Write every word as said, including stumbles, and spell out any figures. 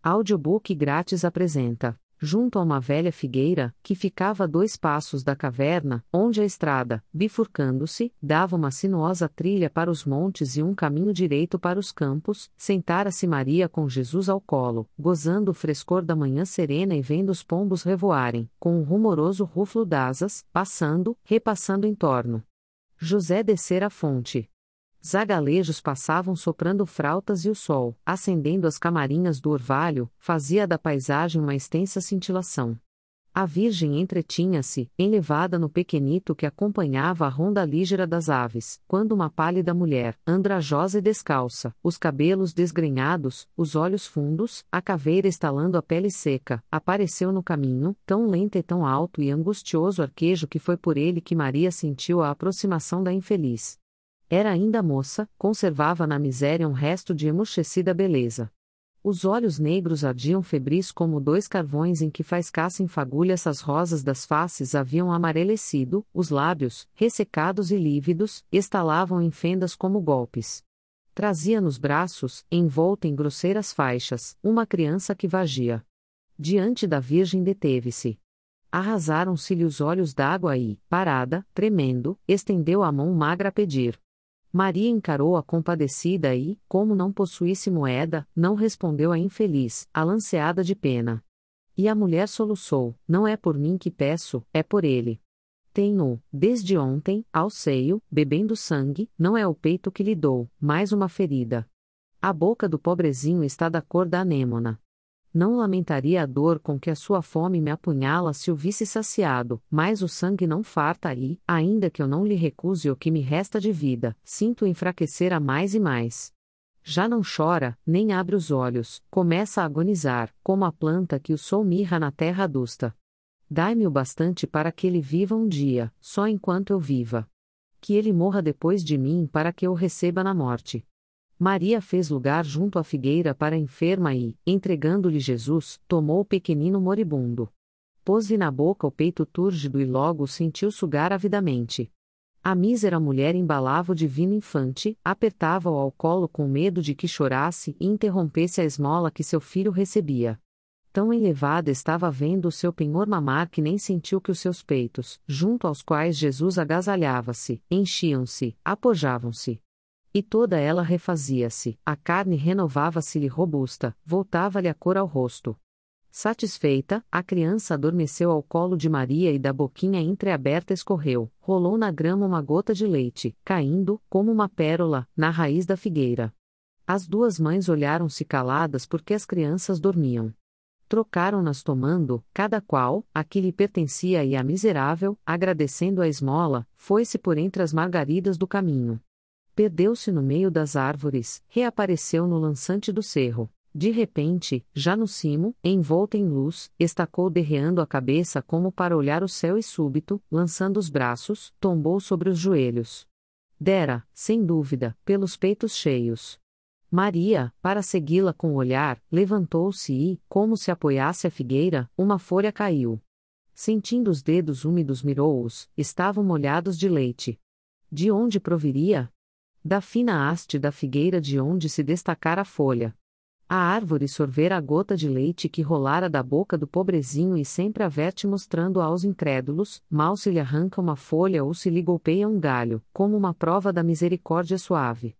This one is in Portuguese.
Audiobook grátis apresenta: junto a uma velha figueira, que ficava a dois passos da caverna, onde a estrada, bifurcando-se, dava uma sinuosa trilha para os montes e um caminho direito para os campos, sentara-se Maria com Jesus ao colo, gozando o frescor da manhã serena e vendo os pombos revoarem, com um rumoroso ruflo d'asas, passando, repassando em torno. José descera a fonte. Zagalejos passavam soprando frautas e o sol, acendendo as camarinhas do orvalho, fazia da paisagem uma extensa cintilação. A Virgem entretinha-se, enlevada no pequenito que acompanhava a ronda lígera das aves, quando uma pálida mulher, andrajosa e descalça, os cabelos desgrenhados, os olhos fundos, a caveira estalando a pele seca, apareceu no caminho, tão lento e tão alto e angustioso arquejo que foi por ele que Maria sentiu a aproximação da infeliz. Era ainda moça, conservava na miséria um resto de emurchecida beleza. Os olhos negros ardiam febris como dois carvões em que faiscassem fagulhas as rosas das faces haviam amarelecido, os lábios, ressecados e lívidos, estalavam em fendas como golpes. Trazia nos braços, envolta em grosseiras faixas, uma criança que vagia. Diante da Virgem deteve-se. Arrasaram-se-lhe os olhos d'água e, parada, tremendo, estendeu a mão magra a pedir. Maria encarou-a compadecida e, como não possuísse moeda, não respondeu à infeliz, alanceada de pena. E a mulher soluçou: não é por mim que peço, é por ele. Tenho, desde ontem, ao seio, bebendo sangue, não é o peito que lhe dou, mas uma ferida. A boca do pobrezinho está da cor da anêmona. Não lamentaria a dor com que a sua fome me apunhala se o visse saciado, mas o sangue não farta e, ainda que eu não lhe recuse o que me resta de vida, sinto enfraquecer a mais e mais. Já não chora, nem abre os olhos, começa a agonizar, como a planta que o sol mirra na terra adusta. Dai-me o bastante para que ele viva um dia, só enquanto eu viva. Que ele morra depois de mim para que eu o receba na morte. Maria fez lugar junto à figueira para a enferma e, entregando-lhe Jesus, tomou o pequenino moribundo. Pôs-lhe na boca o peito túrgido e logo o sentiu sugar avidamente. A mísera mulher embalava o divino infante, apertava-o ao colo com medo de que chorasse e interrompesse a esmola que seu filho recebia. Tão elevada estava vendo o seu penhor mamar que nem sentiu que os seus peitos, junto aos quais Jesus agasalhava-se, enchiam-se, apojavam-se. E toda ela refazia-se, a carne renovava-se-lhe robusta, voltava-lhe a cor ao rosto. Satisfeita, a criança adormeceu ao colo de Maria e da boquinha entreaberta escorreu, rolou na grama uma gota de leite, caindo, como uma pérola, na raiz da figueira. As duas mães olharam-se caladas porque as crianças dormiam. Trocaram-nas tomando, cada qual, a que lhe pertencia e a miserável, agradecendo a esmola, foi-se por entre as margaridas do caminho. Perdeu-se no meio das árvores, reapareceu no lançante do cerro. De repente, já no cimo, envolta em luz, estacou derreando a cabeça como para olhar o céu e súbito, lançando os braços, tombou sobre os joelhos. Dera, sem dúvida, pelos peitos cheios. Maria, para segui-la com o olhar, levantou-se e, como se apoiasse a figueira, uma folha caiu. Sentindo os dedos úmidos mirou-os, estavam molhados de leite. De onde proviria? Da fina haste da figueira de onde se destacara a folha. A árvore sorvera a gota de leite que rolara da boca do pobrezinho e sempre a verte mostrando aos incrédulos, mal se lhe arranca uma folha ou se lhe golpeia um galho, como uma prova da misericórdia suave.